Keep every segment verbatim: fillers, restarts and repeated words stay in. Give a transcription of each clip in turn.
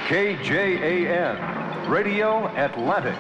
K J A N, Radio Atlantic.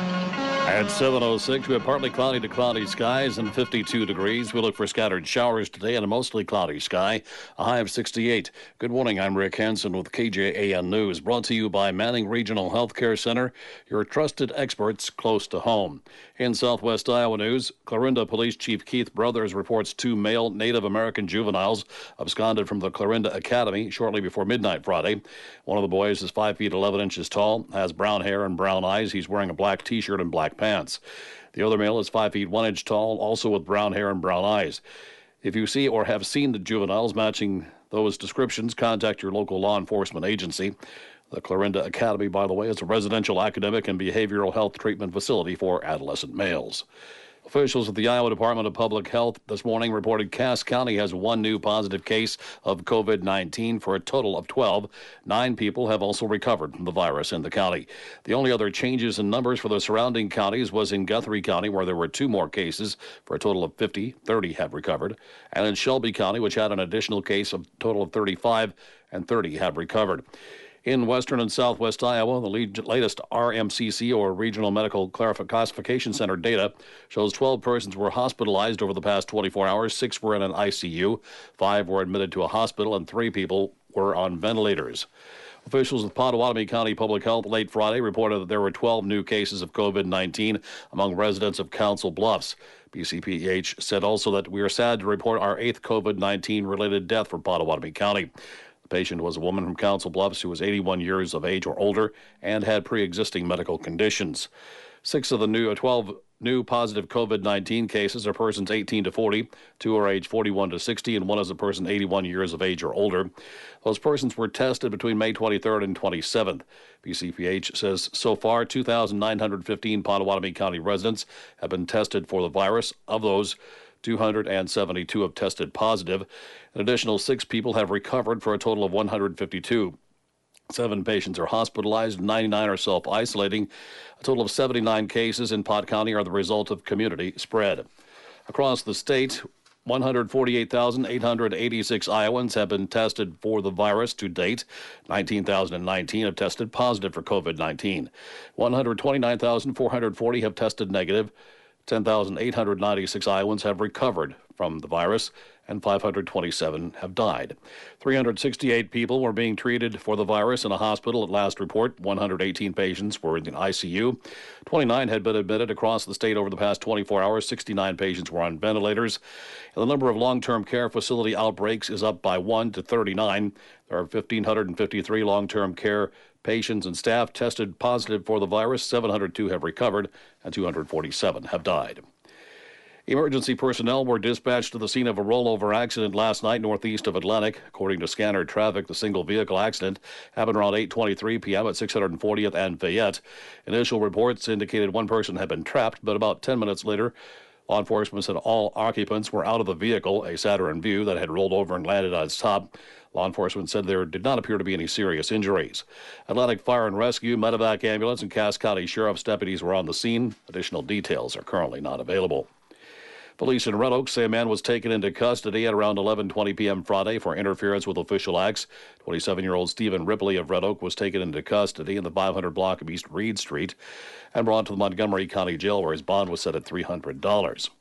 At seven oh six, we have partly cloudy to cloudy skies and fifty-two degrees. We look for scattered showers today and a mostly cloudy sky, a high of sixty-eight. Good morning, I'm Rick Hansen with K J A N News, brought to you by Manning Regional Healthcare Center, your trusted experts close to home. In Southwest Iowa news, Clarinda Police Chief Keith Brothers reports two male Native American juveniles absconded from the Clarinda Academy shortly before midnight Friday. One of the boys is five feet eleven inches tall, has brown hair and brown eyes. He's wearing a black T-shirt and black pants. The other male is five feet one inch tall, also with brown hair and brown eyes. If you see or have seen the juveniles matching those descriptions, contact your local law enforcement agency. The Clarinda Academy, by the way, is a residential, academic, and behavioral health treatment facility for adolescent males. Officials at the Iowa Department of Public Health this morning reported Cass County has one new positive case of COVID nineteen for a total of twelve. Nine people have also recovered from the virus in the county. The only other changes in numbers for the surrounding counties was in Guthrie County, where there were two more cases for a total of fifty. thirty have recovered. And in Shelby County, which had an additional case of a total of thirty-five, and thirty have recovered. In western and southwest Iowa, the lead, latest R M C C, or Regional Medical Classification Center data, shows twelve persons were hospitalized over the past twenty-four hours. Six were in an I C U, five were admitted to a hospital, and three people were on ventilators. Officials with Pottawatomie County Public Health late Friday reported that there were twelve new cases of COVID nineteen among residents of Council Bluffs. B C P H said also that we are sad to report our eighth COVID nineteen related death for Pottawatomie County. The patient was a woman from Council Bluffs who was eighty-one years of age or older and had pre-existing medical conditions. Six of the new, twelve new positive COVID nineteen cases are persons eighteen to forty, two are age forty-one to sixty, and one is a person eighty-one years of age or older. Those persons were tested between May twenty-third and twenty-seventh. B C P H says so far two thousand nine hundred fifteen Pottawatomie County residents have been tested for the virus. Of those, two hundred seventy-two have tested positive. An additional six people have recovered for a total of one hundred fifty-two. Seven patients are hospitalized, ninety-nine are self-isolating. A total of seventy-nine cases in Pot County are the result of community spread. Across the state, one hundred forty-eight thousand eight hundred eighty-six Iowans have been tested for the virus to date. nineteen thousand nineteen have tested positive for COVID nineteen. one hundred twenty-nine thousand four hundred forty have tested negative. ten thousand eight hundred ninety-six Iowans have recovered from the virus, and five hundred twenty-seven have died. three hundred sixty-eight people were being treated for the virus in a hospital at last report. one hundred eighteen patients were in the I C U. twenty-nine had been admitted across the state over the past twenty-four hours. sixty-nine patients were on ventilators. And the number of long-term care facility outbreaks is up by one to thirty-nine. There are one thousand five hundred fifty-three long-term care patients and staff tested positive for the virus. seven hundred two have recovered, and two hundred forty-seven have died. Emergency personnel were dispatched to the scene of a rollover accident last night northeast of Atlantic. According to scanner traffic, the single vehicle accident happened around eight twenty-three p.m. at six hundred fortieth and Fayette. Initial reports indicated one person had been trapped, but about ten minutes later, law enforcement said all occupants were out of the vehicle, a Saturn Vue that had rolled over and landed on its top. Law enforcement said there did not appear to be any serious injuries. Atlantic Fire and Rescue, Medevac Ambulance, and Cass County Sheriff's deputies were on the scene. Additional details are currently not available. Police in Red Oak say a man was taken into custody at around eleven twenty p.m. Friday for interference with official acts. twenty-seven-year-old Stephen Ripley of Red Oak was taken into custody in the five hundred block of East Reed Street and brought to the Montgomery County Jail, where his bond was set at three hundred dollars.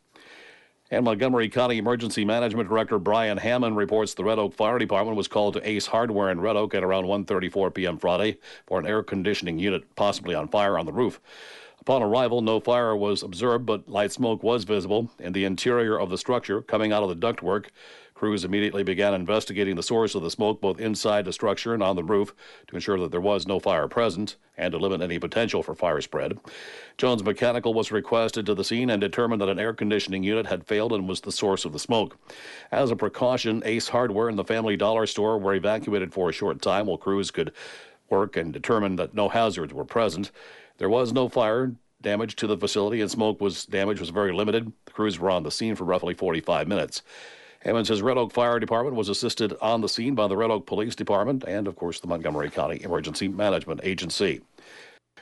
And Montgomery County Emergency Management Director Brian Hammond reports the Red Oak Fire Department was called to Ace Hardware in Red Oak at around one thirty-four p.m. Friday for an air conditioning unit possibly on fire on the roof. Upon arrival, no fire was observed, but light smoke was visible in the interior of the structure coming out of the ductwork. Crews immediately began investigating the source of the smoke both inside the structure and on the roof to ensure that there was no fire present and to limit any potential for fire spread. Jones Mechanical was requested to the scene and determined that an air conditioning unit had failed and was the source of the smoke. As a precaution, Ace Hardware and the Family Dollar Store were evacuated for a short time while crews could work and determine that no hazards were present. There was no fire damage to the facility, and smoke was damage was very limited. The crews were on the scene for roughly forty-five minutes. Hammond says Red Oak Fire Department was assisted on the scene by the Red Oak Police Department and, of course, the Montgomery County Emergency Management Agency.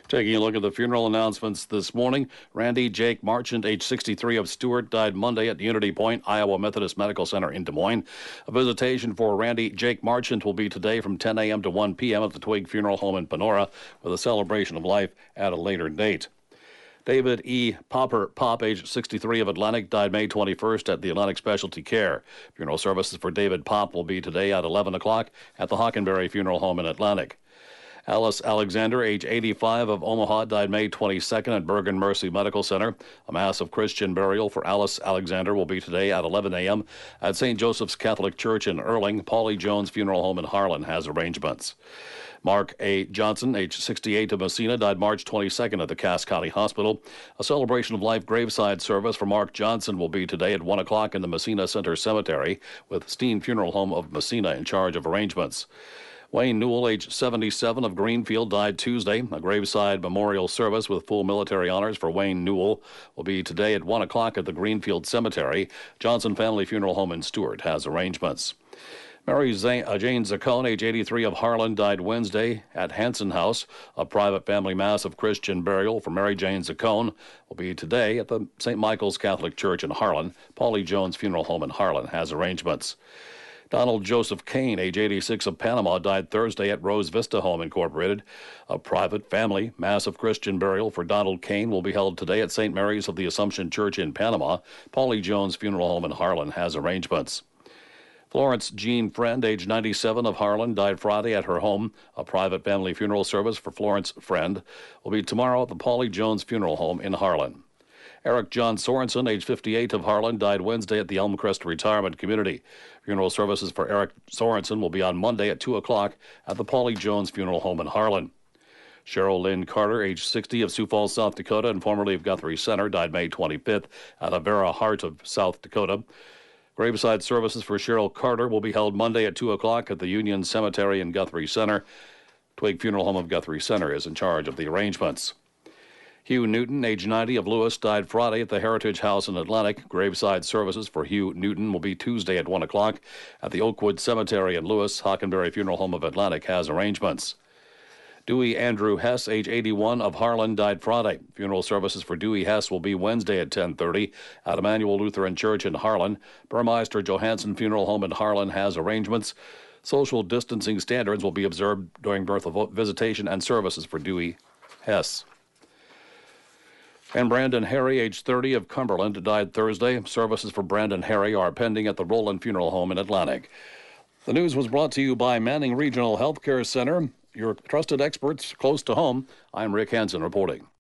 Taking a look at the funeral announcements this morning, Randy Jake Marchant, age sixty-three, of Stewart, died Monday at Unity Point, Iowa Methodist Medical Center in Des Moines. A visitation for Randy Jake Marchant will be today from ten a.m. to one p.m. at the Twig Funeral Home in Panora, with a celebration of life at a later date. David E. Popper Pop, age sixty-three, of Atlantic, died May twenty-first at the Atlantic Specialty Care. Funeral services for David Pop will be today at eleven o'clock at the Hockenberry Funeral Home in Atlantic. Alice Alexander, age eighty-five, of Omaha, died May twenty-second at Bergen Mercy Medical Center. A mass of Christian burial for Alice Alexander will be today at eleven a.m. at Saint Joseph's Catholic Church in Erling. Paulie Jones Funeral Home in Harlan has arrangements. Mark A. Johnson, age sixty-eight, of Messina, died March twenty-second at the Cass County Hospital. A celebration of life graveside service for Mark Johnson will be today at one o'clock in the Messina Center Cemetery, with Steen Funeral Home of Messina in charge of arrangements. Wayne Newell, age seventy-seven, of Greenfield, died Tuesday. A graveside memorial service with full military honors for Wayne Newell will be today at one o'clock at the Greenfield Cemetery. Johnson Family Funeral Home in Stewart has arrangements. Mary Zane, uh, Jane Zaccone, age eighty-three, of Harlan, died Wednesday at Hanson House. A private family mass of Christian burial for Mary Jane Zaccone will be today at the Saint Michael's Catholic Church in Harlan. Paulie Jones Funeral Home in Harlan has arrangements. Donald Joseph Kane, age eighty-six, of Panama, died Thursday at Rose Vista Home Incorporated. A private family mass of Christian burial for Donald Kane will be held today at Saint Mary's of the Assumption Church in Panama. Paulie Jones Funeral Home in Harlan has arrangements. Florence Jean Friend, age ninety-seven, of Harlan, died Friday at her home. A private family funeral service for Florence Friend will be tomorrow at the Paulie Jones Funeral Home in Harlan. Eric John Sorensen, age fifty-eight, of Harlan, died Wednesday at the Elmcrest Retirement Community. Funeral services for Eric Sorensen will be on Monday at two o'clock at the Paulie Jones Funeral Home in Harlan. Cheryl Lynn Carter, age sixty, of Sioux Falls, South Dakota, and formerly of Guthrie Center, died May twenty-fifth at Avera Heart of South Dakota. Graveside services for Cheryl Carter will be held Monday at two o'clock at the Union Cemetery in Guthrie Center. Twig Funeral Home of Guthrie Center is in charge of the arrangements. Hugh Newton, age ninety, of Lewis, died Friday at the Heritage House in Atlantic. Graveside services for Hugh Newton will be Tuesday at one o'clock at the Oakwood Cemetery in Lewis. Hockenberry Funeral Home of Atlantic has arrangements. Dewey Andrew Hess, age eighty-one, of Harlan, died Friday. Funeral services for Dewey Hess will be Wednesday at ten thirty at Emmanuel Lutheran Church in Harlan. Burmeister Johansson Funeral Home in Harlan has arrangements. Social distancing standards will be observed during birth of visitation and services for Dewey Hess. And Brandon Harry, age thirty, of Cumberland, died Thursday. Services for Brandon Harry are pending at the Roland Funeral Home in Atlantic. The news was brought to you by Manning Regional Healthcare Center, your trusted experts close to home. I'm Rick Hansen reporting.